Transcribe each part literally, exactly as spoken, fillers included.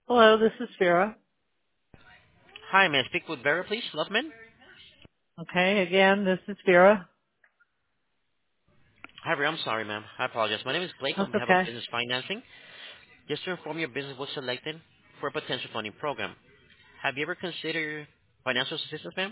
Hello, this is Vera. Hi, may I speak with Vera, please? Loveman? Okay, again, this is Vera. Hi, Vera. I'm sorry, ma'am. I apologize. My name is Blake That's on behalf of okay. Business Financing. Just to inform your business was selected for a potential funding program. Have you ever considered financial assistance, ma'am?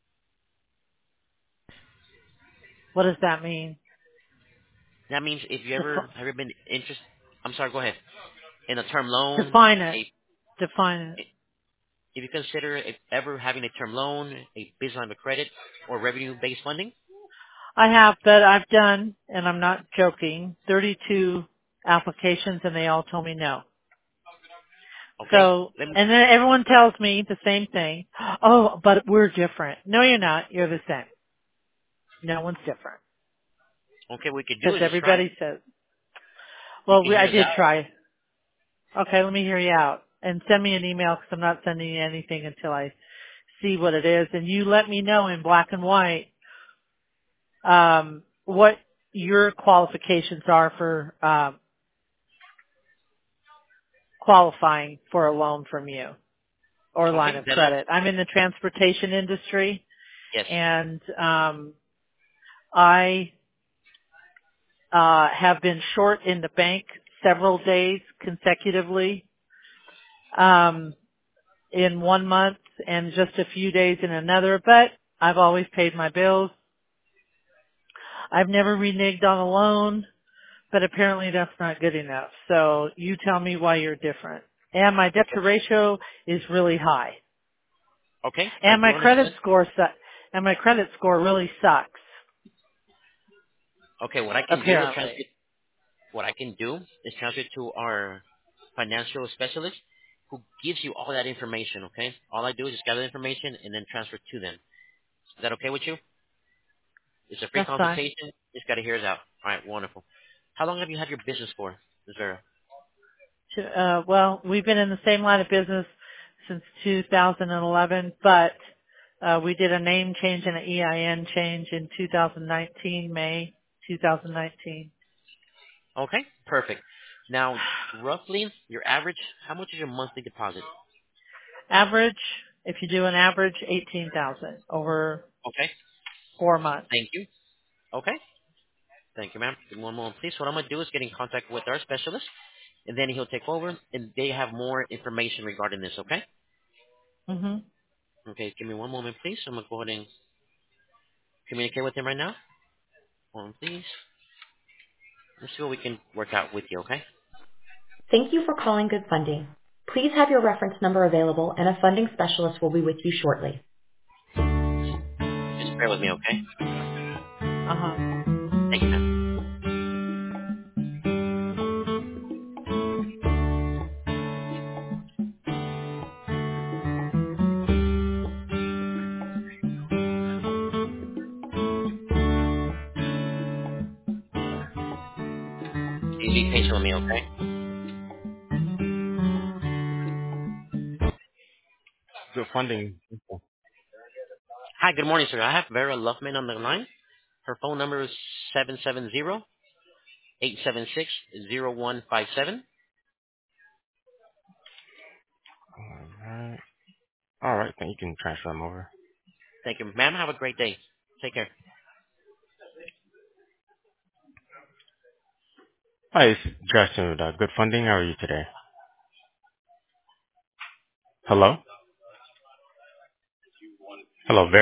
What does that mean? That means if you ever Defi- have you been interested, I'm sorry, go ahead. In a term loan, define it. a, Define it. if you consider if ever having a term loan, a business line of credit, or revenue-based funding, I have, but I've done, and I'm not joking, thirty-two applications and they all told me no. okay? So, Let me, and then everyone tells me the same thing. Oh, but we're different. No, you're not. You're the same. No one's different. okay, what we could do Because is just try. everybody says, You well, can we, I hear us did out. try. Okay, let me hear you out. And send me an email because I'm not sending you anything until I see what it is. And you let me know in black and white um, what your qualifications are for um, qualifying for a loan from you or line Okay, of that is, credit. I'm in the transportation industry, yes. and um, I uh, have been short in the bank several days consecutively um, in one month and just a few days in another, but I've always paid my bills. I've never reneged on a loan. But apparently that's not good enough. So you tell me why you're different. And my debt to ratio is really high. Okay, I And do my credit understand. score su- and my credit score really sucks. Okay, what I can do is transfer Apparently. what I can do is transfer it to our financial specialist who gives you all that information, okay? All I do is just gather the information and then transfer it to them. Is that okay with you? It's a free That's fine. consultation. Just got to hear us out. All right, wonderful. How long have you had your business for, Miz Vera? Uh, well, we've been in the same line of business since two thousand eleven, but uh, we did a name change and an E I N change in two thousand nineteen, May two thousand nineteen. Okay, perfect. Now, roughly, your average, how much is your monthly deposit? Average, if you do an average, eighteen thousand over Okay, four months. thank you. Okay, thank you, ma'am. Give me one moment, please. What I'm going to do is get in contact with our specialist, and then he'll take over, and they have more information regarding this, okay? hmm Okay, give me one moment, please. I'm going to go ahead and communicate with him right now. Hold on, please. Let's see what we can work out with you, okay? Thank you for calling Good Funding. Please have your reference number available and a funding specialist will be with you shortly. Just bear with me, okay? Uh-huh. Thank you, ma'am. Please be patient with me, okay? Good funding. Hi, good morning, sir. I have Vera Luffman on the line. Her phone number is seven seven zero, eight seven six, zero one five seven. All right. All right. Then you can transfer them over. Thank you. Ma'am, have a great day. Take care. Hi, it's Justin with uh, Good Funding. How are you today? Hello? Hello, Vera.